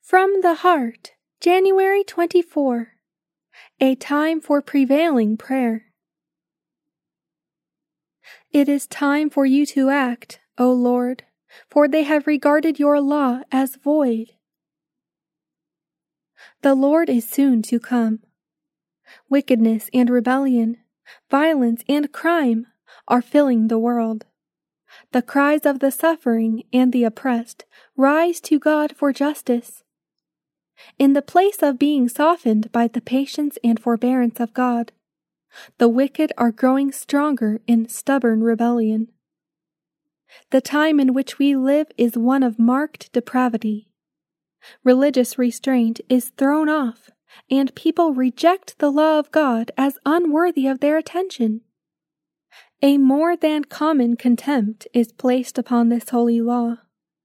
From the Heart, January 24. A time for prevailing prayer. It is time for you to act, O Lord, for they have regarded your law as void. The Lord is soon to come. Wickedness and rebellion, violence and crime are filling the world. The cries of the suffering and the oppressed rise to God for justice. In the place of being softened by the patience and forbearance of God, the wicked are growing stronger in stubborn rebellion. The time in which we live is one of marked depravity. Religious restraint is thrown off, and people reject the law of God as unworthy of their attention. A more than common contempt is placed upon this holy law.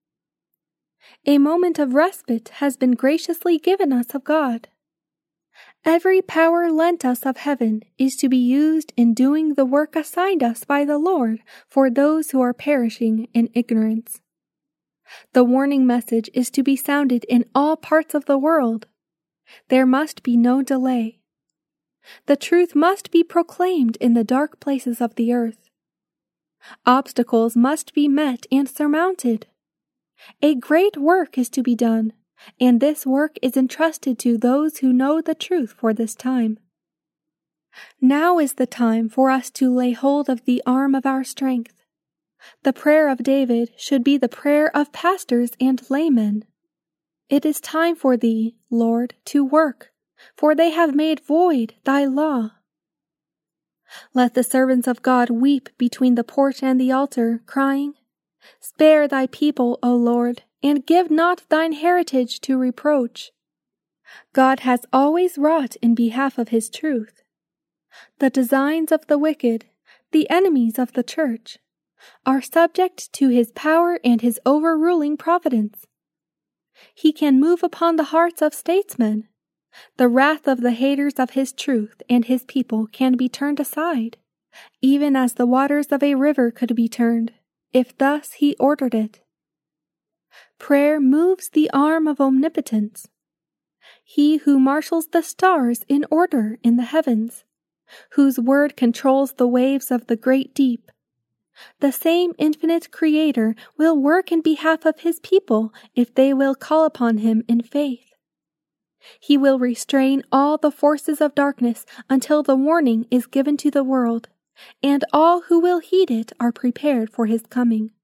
A moment of respite has been graciously given us of God. Every power lent us of heaven is to be used in doing the work assigned us by the Lord for those who are perishing in ignorance. The warning message is to be sounded in all parts of the world. There must be no delay. The truth must be proclaimed in the dark places of the earth. Obstacles must be met and surmounted. A great work is to be done, and this work is entrusted to those who know the truth for this time. Now is the time for us to lay hold of the arm of our strength. The prayer of David should be the prayer of pastors and laymen. It is time for thee, Lord, to work, for they have made void thy law. Let the servants of God weep between the porch and the altar, crying, Spare thy people, O Lord, and give not thine heritage to reproach. God has always wrought in behalf of his truth. The designs of the wicked, the enemies of the church, are subject to his power and his overruling providence. He can move upon the hearts of statesmen. The wrath of the haters of his truth and his people can be turned aside, even as the waters of a river could be turned, if thus he ordered it. Prayer moves the arm of omnipotence. He who marshals the stars in order in the heavens, whose word controls the waves of the great deep, the same infinite Creator will work in behalf of his people if they will call upon him in faith. He will restrain all the forces of darkness until the warning is given to the world, and all who will heed it are prepared for his coming.